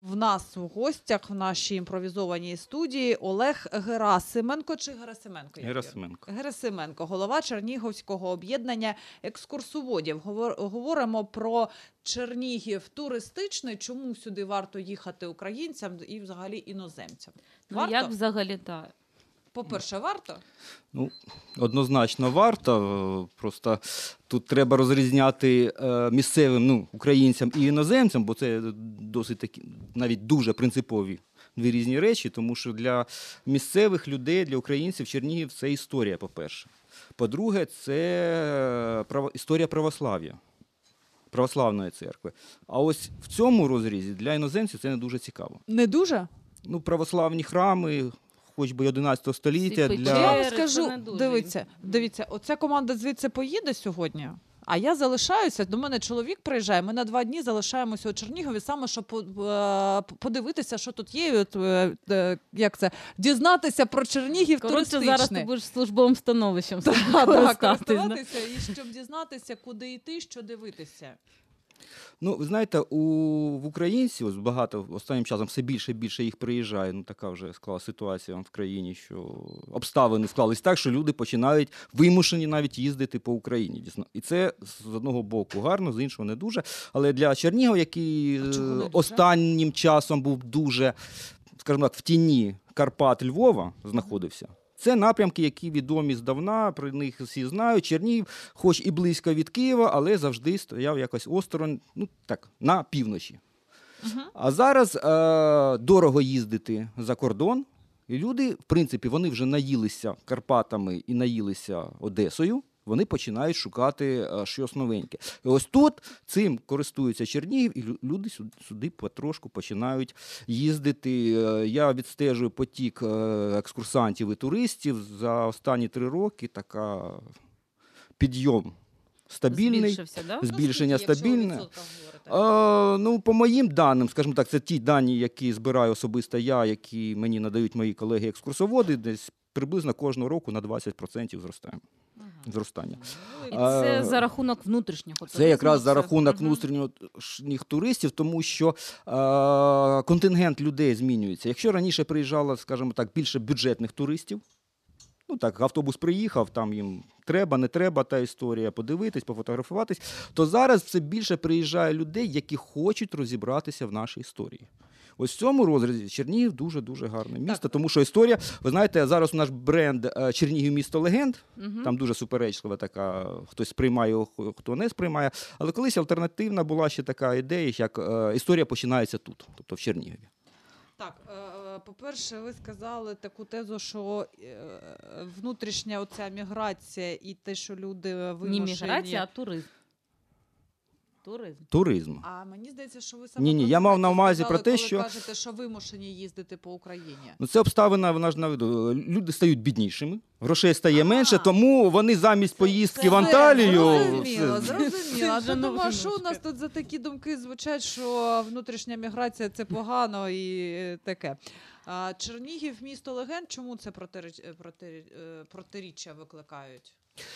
в нас у гостях в нашій імпровізованій студії Олег Герасименко чи Герасименко? Герасименко, голова Чернігівського об'єднання екскурсоводів. Говоримо про Чернігів туристичний, чому сюди варто їхати українцям і взагалі іноземцям. Варто? Як взагалі, так? По-перше, варто? Однозначно варто. Просто тут треба розрізняти місцевим українцям і іноземцям, бо це досить такі, навіть дуже принципові дві різні речі, тому що для місцевих людей, для українців Чернігів – це історія, по-перше. По-друге, це історія православ'я, православної церкви. А ось в цьому розрізі для іноземців це не дуже цікаво. Не дуже? Православні храми, хоч би 11 століття. Я вам скажу, дивіться, оця команда звідси поїде сьогодні, а я залишаюся, до мене чоловік приїжджає, ми на 2 дні залишаємося у Чернігові, саме щоб подивитися, що тут є, дізнатися про Чернігів туристичний. Зараз ти будеш службовим становищем користуватися, і щоб дізнатися, куди йти, що дивитися. Ви знаєте, в українців багато останнім часом все більше і більше їх приїжджає. Така вже склалася ситуація в країні, що обставини склались так, що люди починають вимушені навіть їздити по Україні. І це з одного боку гарно, з іншого не дуже. Але для Чернігова, який останнім часом був дуже, скажімо так, в тіні Карпат Львова знаходився, це напрямки, які відомі здавна, про них всі знають. Чернігів, хоч і близько від Києва, але завжди стояв якось осторонь, на півночі. А зараз дорого їздити за кордон, і люди, в принципі, вони вже наїлися Карпатами і наїлися Одесою, вони починають шукати щось новеньке. І ось тут цим користується Чернігів, і люди сюди потрошку починають їздити. Я відстежую потік екскурсантів і туристів. За останні 3 роки така підйом стабільний. Збільшення стабільне. По моїм даним, скажімо так, це ті дані, які збираю особисто я, які мені надають мої колеги-екскурсоводи, десь приблизно кожного року на 20% зростання. І це за рахунок внутрішнього туристів? Це якраз за рахунок внутрішніх туристів, тому що контингент людей змінюється. Якщо раніше приїжджало, скажімо так, більше бюджетних туристів, автобус приїхав, там їм треба, не треба та історія, подивитись, пофотографуватись, то зараз це більше приїжджає людей, які хочуть розібратися в нашій історії. Ось в цьому розрізі Чернігів дуже-дуже гарне місто, тому що історія, ви знаєте, зараз у нас бренд Чернігів місто легенд, там дуже суперечлива така, хтось сприймає його, хто не сприймає, але колись альтернативна була ще така ідея, як історія починається тут, тобто в Чернігові. Так, по-перше, ви сказали таку тезу, що внутрішня оця міграція і те, що люди вимушені... Не міграція, а туризм. Туризм. А мені здається, що ви саме я мав на увазі про те, коли що кажете, що вимушені їздити по Україні. Це обставина, вона ж наведу. Люди стають біднішими, грошей стає менше, тому вони замість поїздки в Анталію... Зрозуміло. Думаю, що у нас тут за такі думки звучать, що внутрішня міграція – це погано і таке. Чернігів – місто легенд. Чому це протиріччя викликають?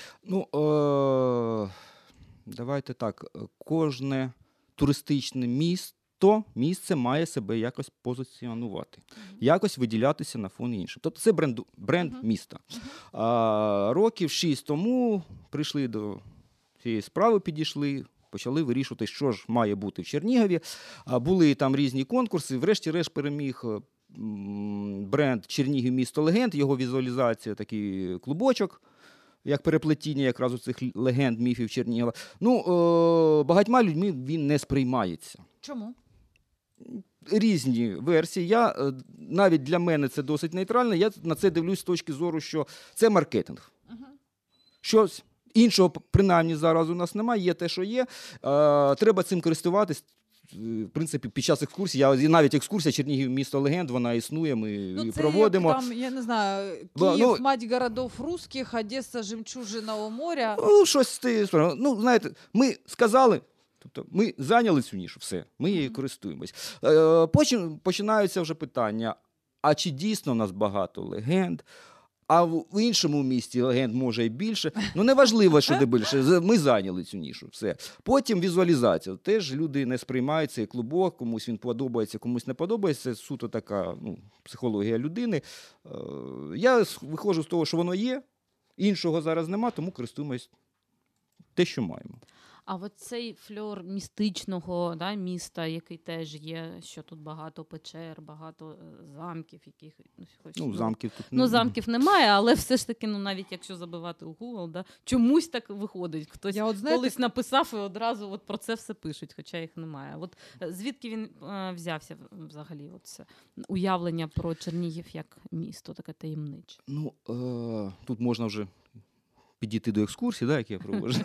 Давайте так, кожне туристичне місце має себе якось позиціонувати, якось виділятися на фоні іншим. Тобто це бренд міста. Років 6 тому прийшли до цієї справи, підійшли, почали вирішувати, що ж має бути в Чернігові. Були там різні конкурси, врешті-решт переміг бренд Чернігів місто легенд, його візуалізація, такий клубочок, як переплетіння якраз у цих легенд, міфів Чернігова. Багатьма людьми він не сприймається. Чому? Різні версії. Навіть для мене це досить нейтрально. Я на це дивлюсь з точки зору, що це маркетинг. Щось іншого, принаймні, зараз у нас немає. Є те, що є. Треба цим користуватись. В принципі, під час екскурсії, навіть екскурсія Чернігів місто легенд, вона існує, ми її проводимо. Як там, я не знаю, Київ, мать городов русских, Одеса, жемчужина у моря. Щось з тієї сторони. Знаєте, ми сказали, тобто ми зайняли цю нішу, все, ми її користуємось. Потім починаються вже питання, а чи дійсно у нас багато легенд? А в іншому місті легенд може і більше. Ну, неважливо, що де більше. Ми зайняли цю нішу. Все. Потім візуалізація. Теж люди не сприймають цей клубок, комусь він подобається, комусь не подобається. Це суто така психологія людини. Я виходжу з того, що воно є, іншого зараз нема, тому користуємось те, що маємо. А от цей фльор містичного міста, який теж є, що тут багато печер, багато замків, яких замків тут замків немає, але все ж таки, навіть якщо забивати у Google, чомусь так виходить. Хтось колись написав і одразу про це все пишуть, хоча їх немає. От звідки він взявся взагалі? Це уявлення про Чернігів як місто, таке таємниче? Тут можна вже підійти до екскурсії, які я проводжу.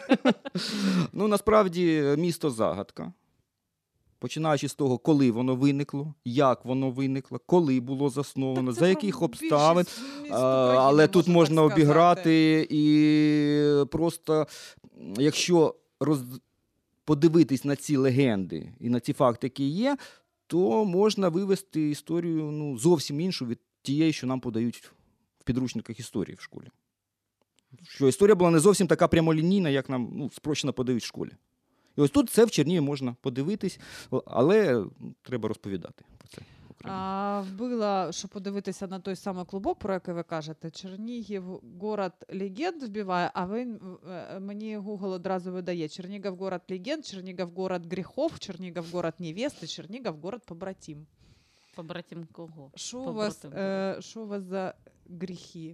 Насправді, місто загадка. Починаючи з того, коли воно виникло, як воно виникло, коли було засновано, за яких обставин. Але тут можна обіграти і просто, якщо подивитись на ці легенди і на ці факти, які є, то можна вивести історію зовсім іншу від тієї, що нам подають в підручниках історії в школі. Що історія була не зовсім така прямолінійна, як нам спрощено подають в школі. І ось тут це в Чернігові можна подивитись, але треба розповідати про це. Було, що подивитися на той самий клубок, про який ви кажете, Чернігів, город легенд вбиває, а мені Google одразу видає Чернігів, город легенд, Чернігів, город гріхов, Чернігів, город невести, Чернігів, город побратим. Побратим кого? Що у вас за гріхи?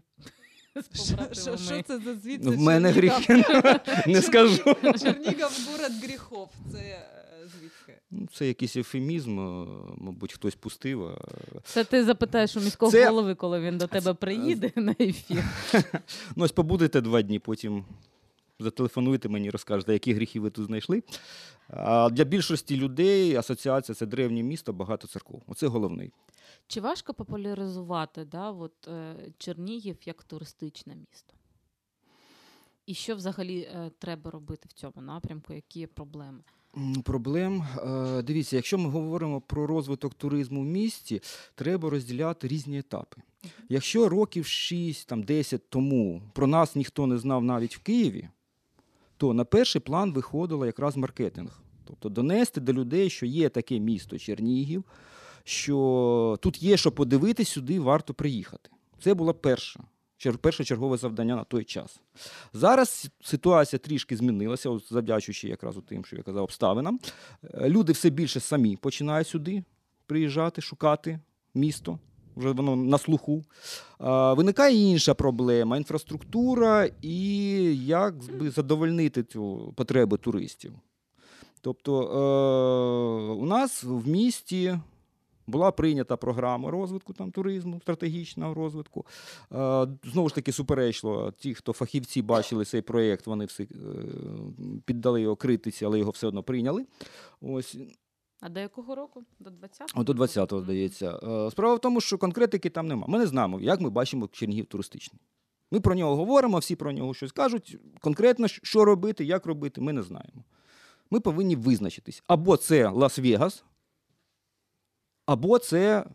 Що це за звідси? В мене гріхи, не скажу. Чернігів, город гріхов. Це звідки? Це якийсь ефемізм, мабуть, хтось пустив. Це ти запитаєш у міського голови, коли він до тебе приїде на ефір. Ось побудете 2 дні, потім зателефонуйте мені, розкажете, які гріхи ви тут знайшли. А для більшості людей асоціація – це древнє місто, багато церков. Оце головний. Чи важко популяризувати Чернігів як туристичне місто? І що взагалі треба робити в цьому напрямку? Які є проблеми? Проблем? Дивіться, якщо ми говоримо про розвиток туризму в місті, треба розділяти різні етапи. Якщо років 6-10 тому про нас ніхто не знав навіть в Києві, то на перший план виходило якраз маркетинг. Тобто донести до людей, що є таке місто Чернігів, що тут є що подивитись, сюди варто приїхати. Це було першочергове завдання на той час. Зараз ситуація трішки змінилася, завдячуючи якраз тим, що я казав, обставинам. Люди все більше самі починають сюди приїжджати, шукати місто. Вже воно на слуху. Виникає інша проблема – інфраструктура і як задовольнити цю потребу туристів. Тобто у нас в місті була прийнята програма розвитку туризму, стратегічного розвитку. Знову ж таки, суперечливо, ті, хто фахівці бачили цей проєкт, вони всі піддали його критиці, але його все одно прийняли. Ось. А до якого року? До 20-го? До 20-го, здається. Справа в тому, що конкретики там нема. Ми не знаємо, як ми бачимо Чернігів туристичний. Ми про нього говоримо, всі про нього щось кажуть. Конкретно, що робити, як робити, ми не знаємо. Ми повинні визначитись. Або це Лас-Вегас, або це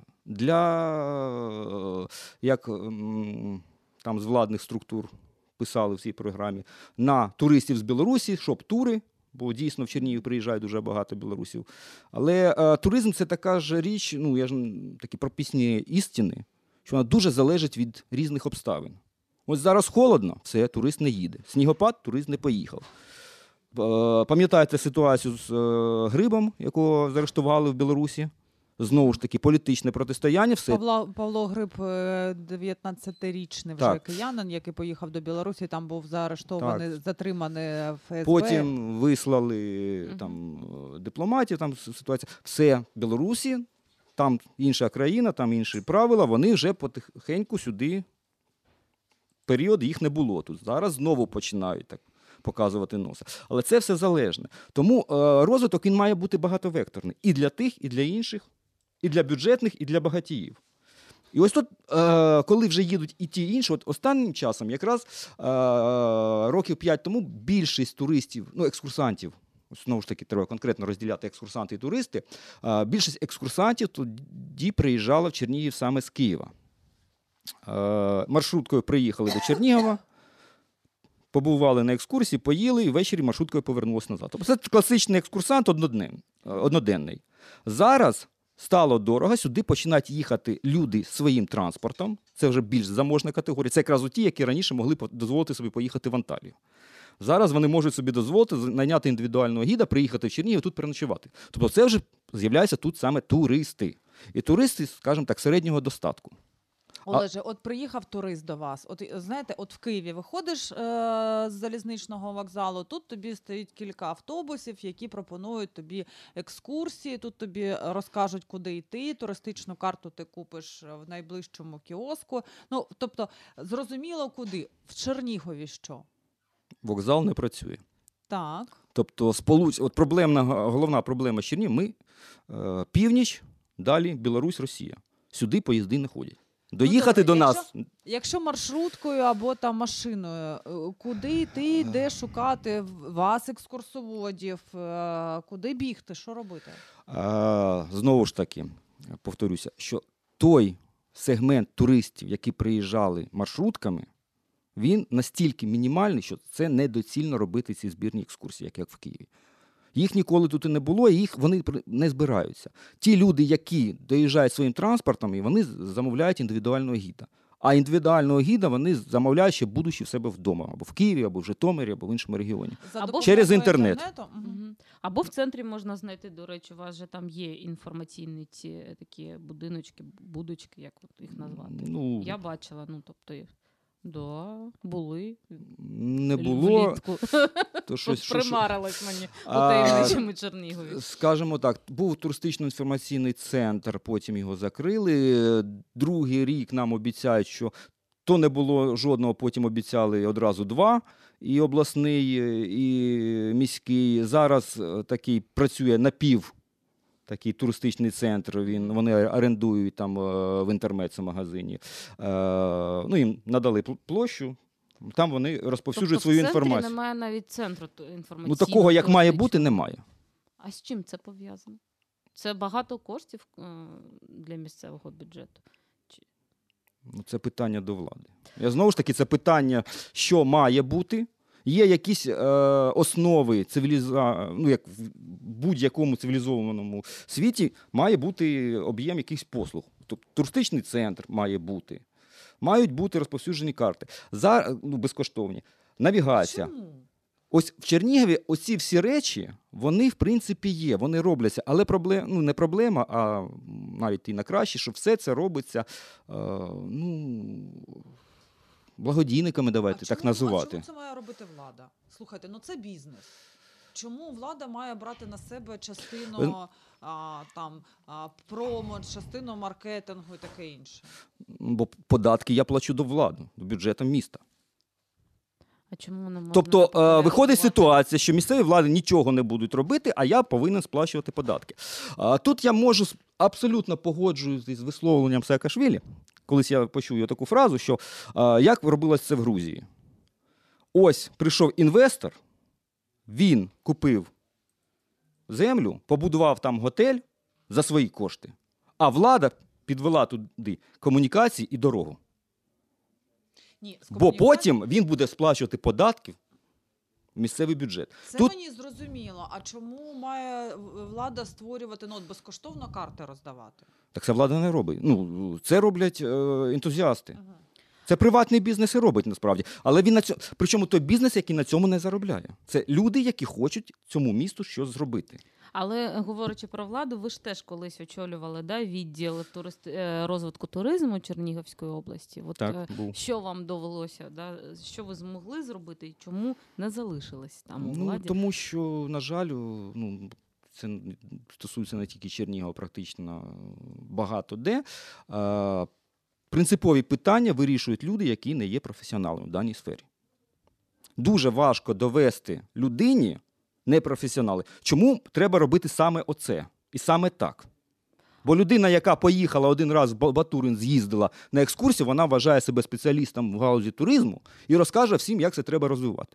для, як там з владних структур писали в цій програмі, на туристів з Білорусі, щоб тури, бо дійсно в Чернігів приїжджає дуже багато білорусів. Але туризм – це така ж річ, я ж такі прописні істини, що вона дуже залежить від різних обставин. Ось зараз холодно, все, турист не їде. Снігопад, турист не поїхав. Пам'ятаєте ситуацію з грибом, якого заарештували в Білорусі? Знову ж таки, політичне протистояння. Все. Павло Гриб, 19-річний вже киянин, який поїхав до Білорусі, там був заарештований, затриманий ФСБ. Потім вислали дипломатів, там ситуація. Все, в Білорусі, там інша країна, там інші правила, вони вже потихеньку сюди, період їх не було тут. Зараз знову починають так показувати носа. Але це все залежне. Тому розвиток він має бути багатовекторний. І для тих, і для інших, і для бюджетних, і для багатіїв. І ось тут, коли вже їдуть і ті, і інші, от останнім часом, якраз років 5 тому, більшість туристів, екскурсантів, знову ж таки, треба конкретно розділяти екскурсанти і туристи, більшість екскурсантів тоді приїжджала в Чернігів саме з Києва. маршруткою приїхали до Чернігова, побували на екскурсії, поїли і ввечері маршруткою повернулися назад. Тобто це класичний екскурсант одноденний. Зараз стало дорого, сюди починають їхати люди своїм транспортом, це вже більш заможна категорія, це якраз ті, які раніше могли дозволити собі поїхати в Анталію. Зараз вони можуть собі дозволити найняти індивідуального гіда, приїхати в Чернігів і тут переночувати. Тобто це вже з'являються тут саме туристи. І туристи, скажімо так, середнього достатку. Олеже, от приїхав турист до вас. От знаєте, от в Києві виходиш з залізничного вокзалу, тут тобі стоїть кілька автобусів, які пропонують тобі екскурсії, тут тобі розкажуть, куди йти, туристичну карту ти купиш в найближчому кіоску. Ну, тобто, зрозуміло, куди. В Чернігові що? Вокзал не працює. Так. Тобто, от головна проблема Чернігів, ми північ, далі Білорусь, Росія. Сюди поїзди не ходять. Доїхати до нас. Якщо маршруткою або там машиною, куди йти, де шукати вас, екскурсоводів, куди бігти, що робити? Знову ж таки, повторюся, що той сегмент туристів, які приїжджали маршрутками, він настільки мінімальний, що це недоцільно робити ці збірні екскурсії, як в Києві. Їх ніколи тут і не було, і вони не збираються. Ті люди, які доїжджають своїм транспортом, і вони замовляють індивідуального гіда. А індивідуального гіда вони замовляють ще будучи в себе вдома, або в Києві, або в Житомирі, або в іншому регіоні. Або через інтернет. Або в центрі можна знайти, до речі, у вас же там є інформаційні ці такі будочки, як от їх назвати. Я бачила, тобто... Да, були. Не було. Влітку. То щось, примарилось мені у таємничому Чернігові. Скажімо так, був туристично-інформаційний центр, потім його закрили. Другий рік нам обіцяють, що то не було жодного, потім обіцяли одразу 2, і обласний, і міський. Зараз такий працює такий туристичний центр, вони орендують там в Інтермецо-магазині. Їм надали площу, там вони розповсюджують свою інформацію. В центрі немає навіть центру інформаційного. Такого, як має бути, немає. А з чим це пов'язано? Це багато коштів для місцевого бюджету? Це питання до влади. Знову ж таки, це питання, що має бути. Є якісь основи як в будь-якому цивілізованому світі має бути об'єм якихось послуг. Тобто туристичний центр має бути. Мають бути розповсюджені карти. Безкоштовні. Навігація. Чому? Ось в Чернігові оці всі речі, вони в принципі є, вони робляться. Але не проблема, а навіть і на краще, що все це робиться, благодійниками, давайте так називати. А чому це має робити влада? Слухайте, це бізнес. Чому влада має брати на себе частину промо, частину маркетингу і таке інше? Бо податки я плачу до влади, до бюджету міста. А чому не можна? Тобто виходить ситуація, що місцеві влади нічого не будуть робити, а я повинен сплачувати податки. Тут я можу абсолютно погоджуватися з висловленням Саакашвілі. Колись я почув таку фразу, що як робилось це в Грузії. Ось прийшов інвестор, він купив землю, побудував там готель за свої кошти, а влада підвела туди комунікації і дорогу. Бо потім він буде сплачувати податки в місцевий бюджет. Це мені зрозуміло. А чому має влада створювати, безкоштовно карти роздавати? Так це влада не робить. Це роблять ентузіасти. Ага. Це приватний бізнес і робить насправді. Але причому той бізнес, який на цьому не заробляє. Це люди, які хочуть цьому місту щось зробити. Але, говорячи про владу, ви ж теж колись очолювали відділ розвитку туризму Чернігівської області. Так, був. Що вам довелося, що ви змогли зробити і чому не залишились там у владі? Тому що, на жаль, це стосується не тільки Чернігова, практично багато де. Принципові питання вирішують люди, які не є професіоналами в даній сфері. Дуже важко довести людині, непрофесіонали, чому треба робити саме оце і саме так. Бо людина, яка поїхала один раз в Батурин, з'їздила на екскурсію, вона вважає себе спеціалістом в галузі туризму і розкаже всім, як це треба розвивати.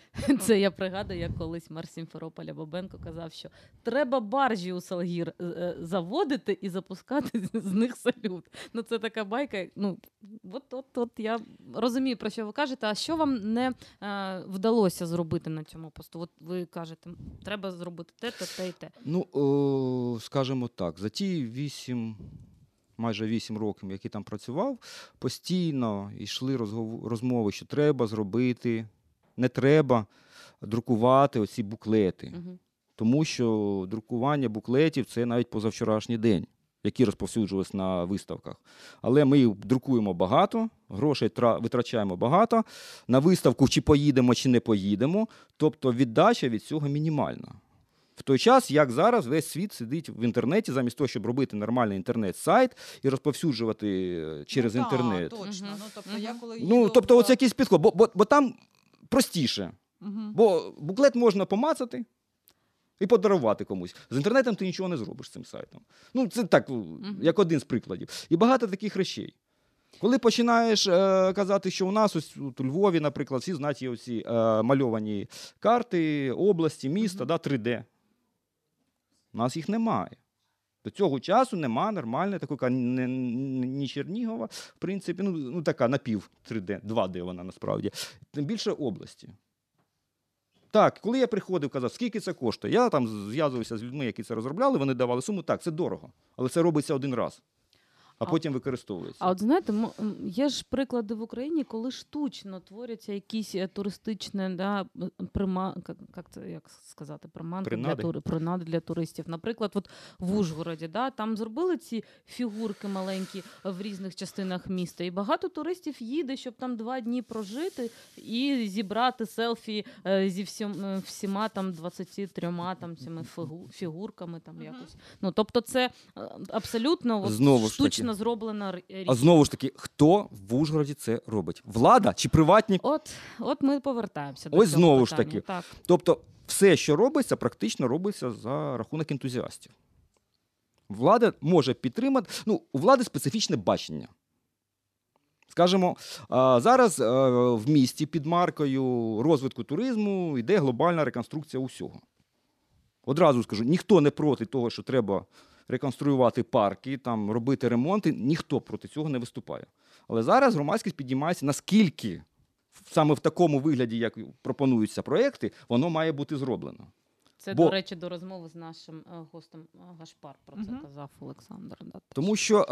Це я пригадую, як колись мер Сімферополя Бабенко казав, що треба баржі у Салгір заводити і запускати з них салют. Ну, це така байка. Ну, от я розумію, про що ви кажете. А що вам не вдалося зробити на цьому посту? От ви кажете, треба зробити те і те. Ну, скажімо так, за ті майже 8 років, які там працював, постійно йшли розмови, що треба зробити, не треба друкувати оці буклети. Угу. Тому що друкування буклетів – це навіть позавчорашній день, які розповсюджувалися на виставках. Але ми їх друкуємо багато, грошей витрачаємо багато, на виставку чи поїдемо, чи не поїдемо, тобто віддача від цього мінімальна. В той час, як зараз, весь світ сидить в інтернеті, замість того, щоб робити нормальний інтернет-сайт і розповсюджувати через інтернет. Так, точно. Тобто ось якийсь підход, бо там простіше. Бо буклет можна помацати і подарувати комусь. З інтернетом ти нічого не зробиш з цим сайтом. Ну, це так, як один з прикладів. І багато таких речей. Коли починаєш казати, що у нас ось у Львові, наприклад, всі знають є оці мальовані карти області, міста, 3D. У нас їх немає. До цього часу немає нормальної такої, ні Чернігова, в принципі, така напів 3D, 2D вона насправді, тим більше області. Так, коли я приходив, казав, скільки це коштує, я там зв'язувався з людьми, які це розробляли, вони давали суму, так, це дорого, але це робиться один раз. А потім використовується. А от знаєте, є ж приклади в Україні, коли штучно творяться якісь туристичні, принади для туристів. Наприклад, от в Ужгороді, там зробили ці фігурки маленькі в різних частинах міста, і багато туристів їде, щоб там 2 дні прожити і зібрати селфі зі всіма там 23 там цими фігурками там якось. Ну, тобто це абсолютно штучно зроблена річ. А знову ж таки, хто в Ужгороді це робить? Влада чи приватні? От ми повертаємося до цього знову питання. ж таки. Так. Тобто все, що робиться, практично робиться за рахунок ентузіастів. Влада може підтримати, у влади специфічне бачення. Скажімо, зараз в місті під маркою розвитку туризму йде глобальна реконструкція усього. Одразу скажу, ніхто не проти того, що треба реконструювати парки, там, робити ремонти, ніхто проти цього не виступає. Але зараз громадськість піднімається, наскільки саме в такому вигляді, як пропонуються проекти, воно має бути зроблено. Це, до речі, до розмови з нашим гостем Гашпар про це казав Олександр. Тому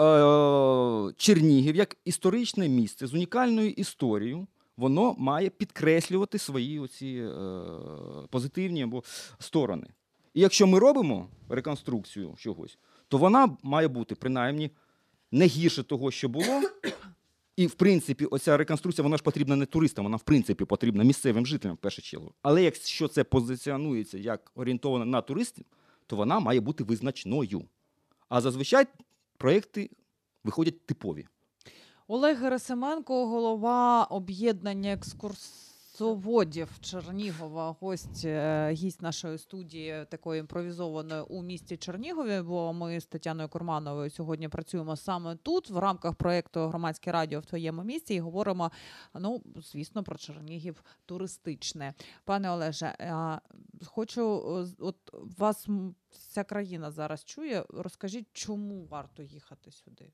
що Чернігів, як історичне місце з унікальною історією, воно має підкреслювати свої оці позитивні сторони. І якщо ми робимо реконструкцію чогось, то вона має бути, принаймні, не гірше того, що було. І, в принципі, оця реконструкція, вона ж потрібна не туристам, вона, в принципі, потрібна місцевим жителям, в першу чергу. Але якщо це позиціонується як орієнтовано на туристів, то вона має бути визначною. А зазвичай проєкти виходять типові. Олег Герасименко, голова об'єднання екскурсоводів Чернігова, гість нашої студії такої імпровізованої у місті Чернігові, бо ми з Тетяною Курмановою сьогодні працюємо саме тут, в рамках проєкту «Громадське радіо в твоєму місті» і говоримо, звісно, про Чернігів туристичне. Пане Олеже, хочу, от вас вся країна зараз чує, розкажіть, чому варто їхати сюди?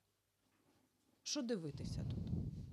Що дивитися тут?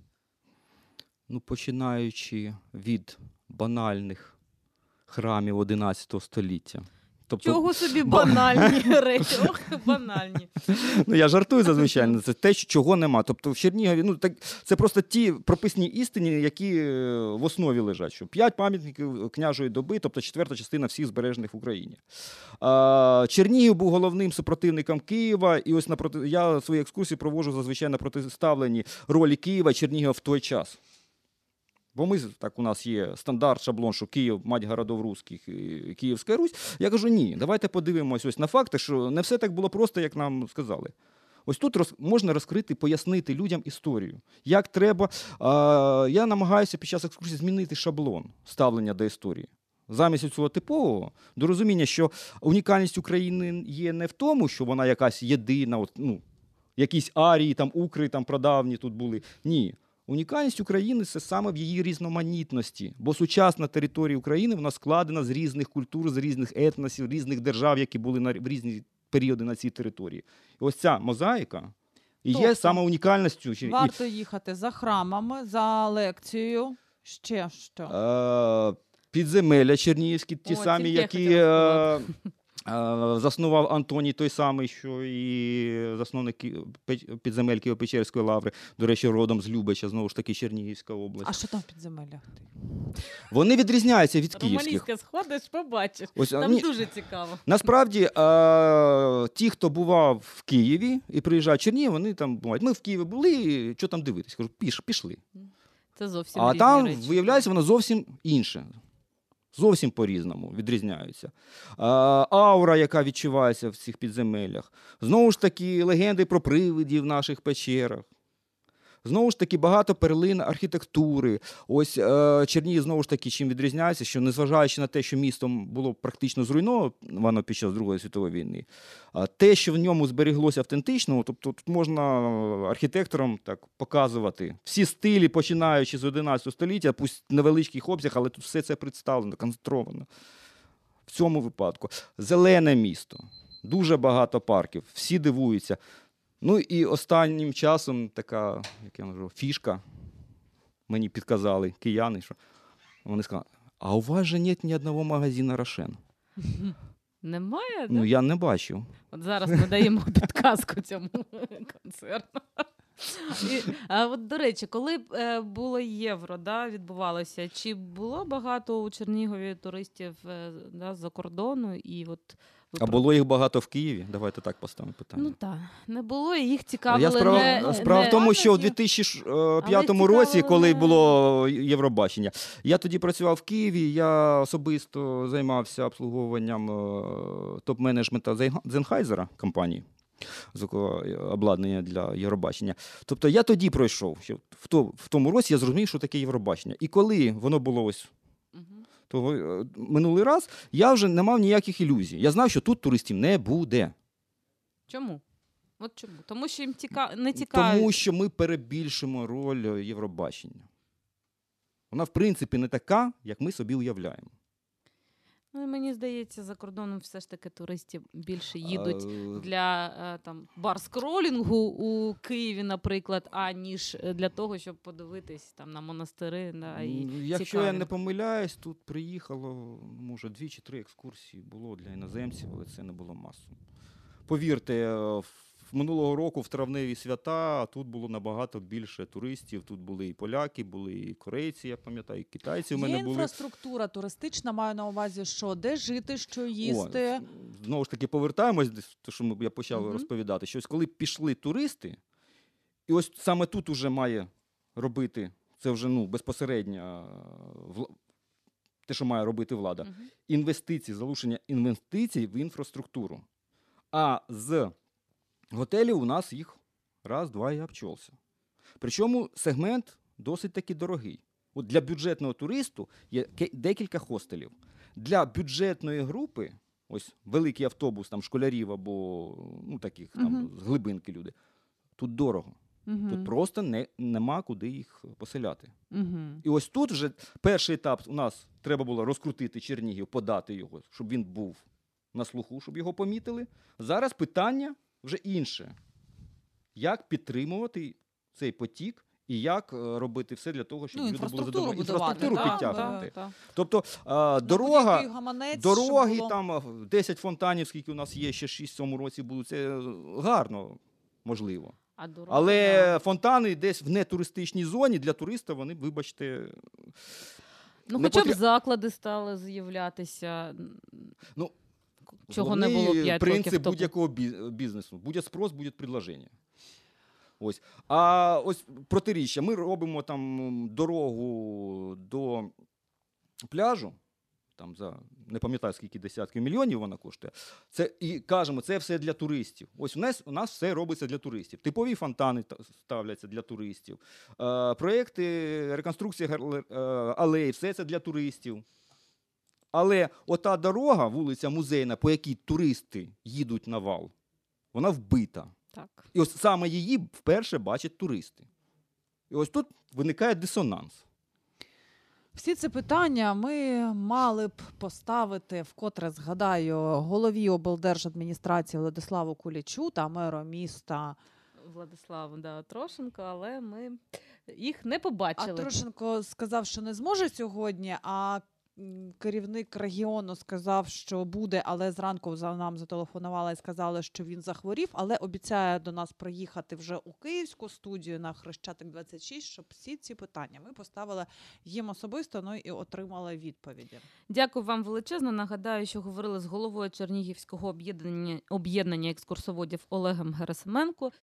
Починаючи від банальних храмів 11 століття. Тобто, чого собі банальні речі? Банальні. Я жартую зазвичай, це те, чого нема. Тобто в Чернігові, це просто ті прописні істини, які в основі лежать. Що 5 пам'ятників княжої доби, тобто 4-та частина всіх збережених в Україні. Чернігів був головним супротивником Києва, і ось я свої екскурсії проводжу зазвичай на протиставленні ролі Києва і Чернігова в той час. Бо у нас є стандарт, шаблон, що Київ – мать городов русських, і Київська Русь. Я кажу, ні, давайте подивимось ось на факти, що не все так було просто, як нам сказали. Ось тут можна розкрити, пояснити людям історію. Як треба. Я намагаюся під час екскурсії змінити шаблон ставлення до історії. Замість цього типового, до розуміння, що унікальність України є не в тому, що вона якась єдина, якісь арії, укри прадавні тут були. Ні. Унікальність України – це саме в її різноманітності, бо сучасна територія України вона складена з різних культур, з різних етносів, різних держав, які були в різні періоди на цій території. І ось ця мозаїка і є саме унікальністю. Варто їхати за храмами, за лекцією. Ще що? Підземелля чернігівські, ті самі, які заснував Антоній, той самий, що і засновник підземель Києво-Печерської лаври, до речі, родом з Любича, знову ж таки, Чернігівська область. А що там в підземеллях? Вони відрізняються від київських. Ромалійське сходиш, побачиш. Ось, там дуже цікаво. Насправді, ті, хто бував в Києві і приїжджав в Чернігів, вони там бувають. Ми в Києві були, що там дивитись? Кажу, пішли. Це зовсім різні там, речі. Виявляється, воно зовсім інше. Зовсім по-різному відрізняються. Аура, яка відчувається в цих підземеллях. Знову ж таки, легенди про привидів в наших печерах. Знову ж таки, багато перлин архітектури. Ось Чернігів, знову ж таки, чим відрізняється, що незважаючи на те, що місто було практично зруйновано під час Другої світової війни, те, що в ньому зберіглося автентичного, тобто тут можна архітекторам так показувати всі стилі, починаючи з 11 століття, пусть в невеличких обсягах, але тут все це представлено, концентровано. В цьому випадку. Зелене місто, дуже багато парків, всі дивуються. Ну і останнім часом така, як я кажу, фішка, мені підказали кияни, що вони сказали, а у вас же нет ні одного магазину Рошен. Немає? Ну, я не бачив. От зараз ми даємо підказку цьому концерту. А от, до речі, коли було Євро, відбувалося, чи було багато у Чернігові туристів з-за кордону? І от а було їх багато в Києві? Давайте так поставимо питання. Ну так, не було, і їх цікавили. Справа в тому, що в 2005 році, коли було Євробачення, я тоді працював в Києві, я особисто займався обслуговуванням топ-менеджмента Sennheiser компанії, обладнання для Євробачення. Тобто я тоді пройшов, ще в тому році я зрозумів, що таке Євробачення. І коли воно було ось то минулий раз, я вже не мав ніяких ілюзій. Я знав, що тут туристів не буде. Чому? От чому? Тому що їм не цікаво. Тому що ми перебільшимо роль Євробачення. Вона, в принципі, не така, як ми собі уявляємо. Ну, мені здається, за кордоном все ж таки туристів більше їдуть для бар-скролінгу у Києві, наприклад, аніж для того, щоб подивитись на монастири. Якщо я не помиляюсь, тут приїхало, може, 2 чи 3 екскурсії було для іноземців, але це не було масово. Повірте, минулого року в травневі свята тут було набагато більше туристів. Тут були і поляки, були і корейці, я пам'ятаю, і китайці в мене були. Є інфраструктура туристична, маю на увазі, що де жити, що їсти. Знову ж таки, повертаємось, те, що я почав розповідати, що ось коли пішли туристи, і ось саме тут уже має робити, це вже безпосередньо те, що має робити влада, інвестиції, залучення інвестицій в інфраструктуру. А з готелів у нас їх раз-два і обчолся. Причому сегмент досить таки дорогий. От для бюджетного туристу є декілька хостелів. Для бюджетної групи, ось великий автобус школярів або таких з глибинки люди, тут дорого. Тут просто нема куди їх поселяти. І ось тут вже перший етап у нас треба було розкрутити Чернігів, подати його, щоб він був на слуху, щоб його помітили. Зараз питання вже інше. Як підтримувати цей потік і як робити все для того, щоб люди були задоволені. Інфраструктуру підтягнути. Тобто дороги, 10 фонтанів, скільки у нас є, ще 6 в цьому році будуть, це гарно, можливо. Але фонтани десь в нетуристичній зоні, для туриста вони, вибачте... Хоча б заклади стали з'являтися... Чого не було 5 років тому. Принцип будь-якого бізнесу. Буде спрос, буде предложення. Ось. А ось протиріччя. Ми робимо дорогу до пляжу, за не пам'ятаю, скільки десятків мільйонів вона коштує. І кажемо, це все для туристів. Ось у нас все робиться для туристів. Типові фонтани ставляться для туристів. Проєкти реконструкції алей, все це для туристів. Але ота дорога, вулиця Музейна, по якій туристи їдуть на вал, вона вбита. Так. І ось саме її вперше бачать туристи. І ось тут виникає дисонанс. Всі ці питання ми мали б поставити, вкотре згадаю, голові облдержадміністрації Владиславу Кулічу та меру міста Владиславу Трошенко, але ми їх не побачили. А Трошенко сказав, що не зможе сьогодні, а керівник регіону сказав, що буде, але зранку нам зателефонували і сказали, що він захворів, але обіцяє до нас приїхати вже у Київську студію на Хрещатик 26, щоб всі ці питання ми поставили їм особисто, і отримали відповіді. Дякую вам величезно. Нагадаю, що говорили з головою Чернігівського об'єднання екскурсоводів Олегом Герасименко.